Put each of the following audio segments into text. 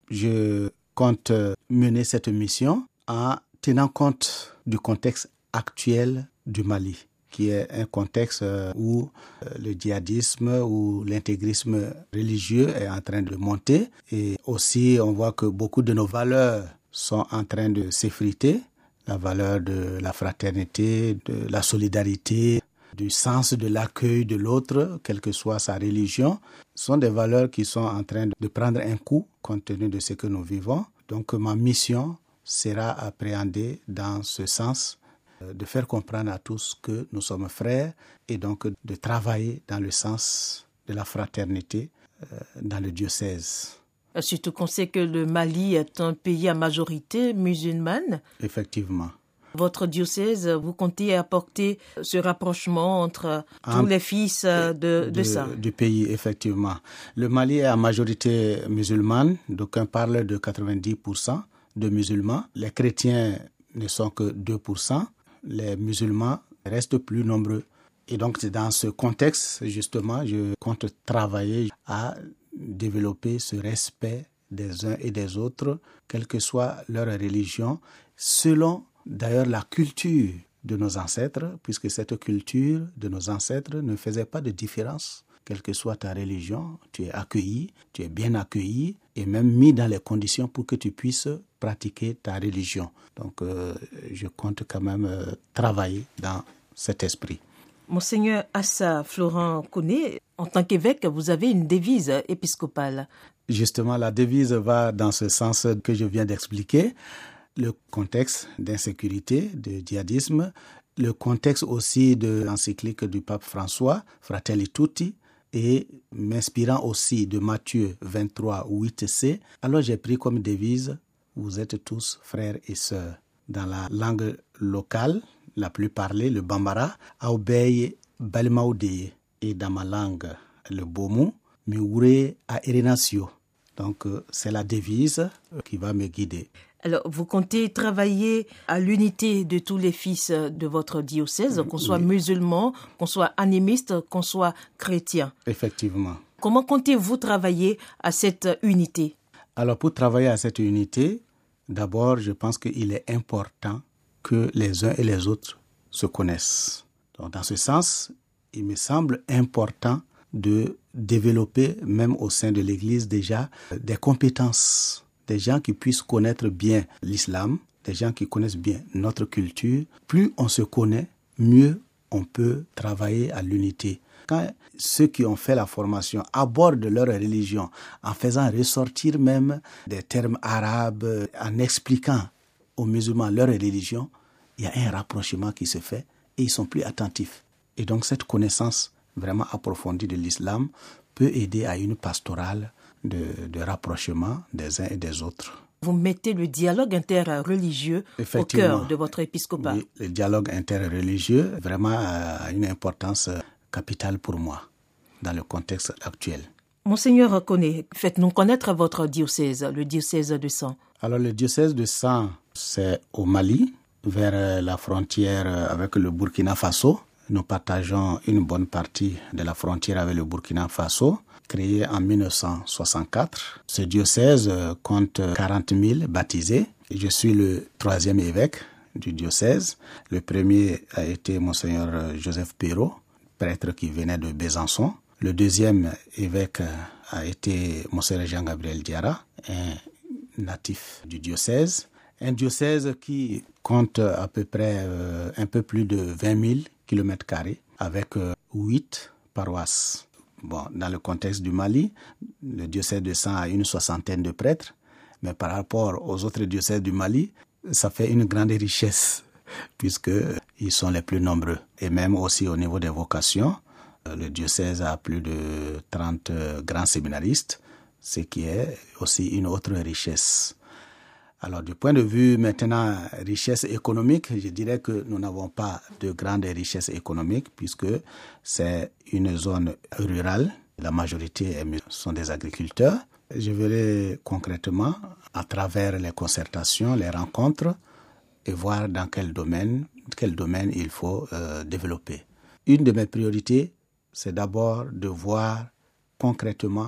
je compte mener cette mission en tenant compte du contexte actuel du Mali, qui est un contexte où le djihadisme ou l'intégrisme religieux est en train de monter. Et aussi, on voit que beaucoup de nos valeurs sont en train de s'effriter. La valeur de la fraternité, de la solidarité, du sens de l'accueil de l'autre, quelle que soit sa religion, sont des valeurs qui sont en train de prendre un coup compte tenu de ce que nous vivons. Donc ma mission sera appréhendée dans ce sens, de faire comprendre à tous que nous sommes frères et donc de travailler dans le sens de la fraternité dans le diocèse. Surtout qu'on sait que le Mali est un pays à majorité musulmane. Effectivement. Votre diocèse, vous comptez apporter ce rapprochement entre tous les fils de ça? Du pays, effectivement. Le Mali est à majorité musulmane, d'aucuns parlent de 90% de musulmans. Les chrétiens ne sont que 2%. Les musulmans restent plus nombreux. Et donc, c'est dans ce contexte, justement, je compte travailler à développer ce respect des uns et des autres, quelle que soit leur religion, selon d'ailleurs la culture de nos ancêtres, puisque cette culture de nos ancêtres ne faisait pas de différence. Quelle que soit ta religion, tu es accueilli, tu es bien accueilli et même mis dans les conditions pour que tu puisses pratiquer ta religion. Donc, je compte quand même travailler dans cet esprit. Monseigneur Assa Florent Koné, en tant qu'évêque, vous avez une devise épiscopale. Justement, la devise va dans ce sens que je viens d'expliquer. Le contexte d'insécurité, de djihadisme, le contexte aussi de l'encyclique du pape François, Fratelli Tutti, et m'inspirant aussi de Matthieu 23, 8c. Alors j'ai pris comme devise, vous êtes tous frères et sœurs. Dans la langue locale, la plus parlée, le Bambara, Aubeye Balmaoudeye. Et dans ma langue, le Bomu, Miure a Erenasio. Donc, c'est la devise qui va me guider. Alors, vous comptez travailler à l'unité de tous les fils de votre diocèse, qu'on soit musulman, qu'on soit animiste, qu'on soit chrétien. Effectivement. Comment comptez-vous travailler à cette unité? Alors, pour travailler à cette unité, d'abord, je pense qu'il est important que les uns et les autres se connaissent. Donc, dans ce sens, il me semble important de développer, même au sein de l'Église déjà, des compétences, des gens qui puissent connaître bien l'islam, des gens qui connaissent bien notre culture. Plus on se connaît, mieux on peut travailler à l'unité. Quand ceux qui ont fait la formation abordent leur religion en faisant ressortir même des termes arabes, en expliquant aux musulmans leur religion, il y a un rapprochement qui se fait et ils sont plus attentifs. Et donc cette connaissance vraiment approfondie de l'islam peut aider à une pastorale de rapprochement des uns et des autres. Vous mettez le dialogue interreligieux au cœur de votre épiscopat. Oui, le dialogue interreligieux vraiment a une importance capitale pour moi dans le contexte actuel. Monseigneur Koné, faites-nous connaître votre diocèse, le diocèse de San. Alors le diocèse de San, c'est au Mali, vers la frontière avec le Burkina Faso. Nous partageons une bonne partie de la frontière avec le Burkina Faso, créé en 1964. Ce diocèse compte 40 000 baptisés. Je suis le 3e évêque du diocèse. Le premier a été Monseigneur Joseph Perrault, prêtre qui venait de Besançon. Le 2e évêque a été Monseigneur Jean-Gabriel Diarra, un natif du diocèse. Un diocèse qui compte à peu près un peu plus de 20 000 km² avec 8 paroisses. Bon, dans le contexte du Mali, le diocèse de San a une 60aine de prêtres, mais par rapport aux autres diocèses du Mali, ça fait une grande richesse puisqu'ils sont les plus nombreux. Et même aussi au niveau des vocations, le diocèse a plus de 30 grands séminaristes, ce qui est aussi une autre richesse. Alors, du point de vue maintenant richesse économique, je dirais que nous n'avons pas de grande richesse économique puisque c'est une zone rurale. La majorité sont des agriculteurs. Je verrai concrètement à travers les concertations, les rencontres et voir dans quel domaine il faut développer. Une de mes priorités, c'est d'abord de voir concrètement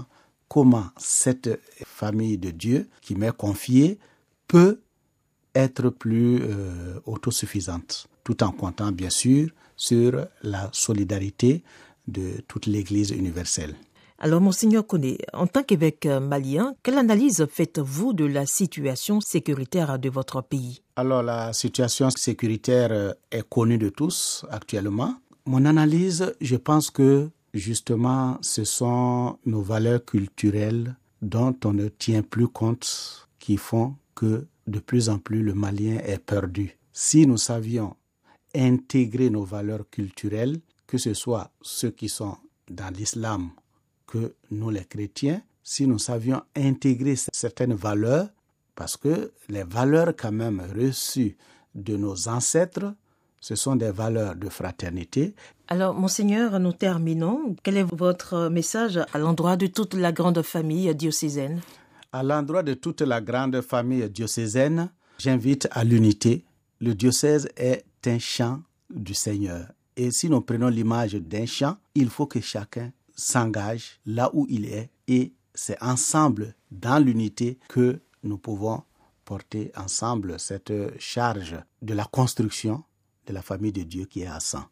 comment cette famille de Dieu qui m'est confiée peut être plus autosuffisante, tout en comptant bien sûr sur la solidarité de toute l'Église universelle. Alors, Monseigneur Koné, en tant qu'évêque malien, quelle analyse faites-vous de la situation sécuritaire de votre pays? Alors, la situation sécuritaire est connue de tous actuellement. Mon analyse, je pense que justement, ce sont nos valeurs culturelles dont on ne tient plus compte qui font que de plus en plus le Malien est perdu. Si nous savions intégrer nos valeurs culturelles, que ce soit ceux qui sont dans l'islam que nous les chrétiens, si nous savions intégrer certaines valeurs, parce que les valeurs quand même reçues de nos ancêtres, ce sont des valeurs de fraternité. Alors, Monseigneur, nous terminons. Quel est votre message à l'endroit de toute la grande famille diocésaine? À l'endroit de toute la grande famille diocésaine, j'invite à l'unité. Le diocèse est un champ du Seigneur. Et si nous prenons l'image d'un champ, il faut que chacun s'engage là où il est. Et c'est ensemble, dans l'unité, que nous pouvons porter ensemble cette charge de la construction de la famille de Dieu qui est à 100.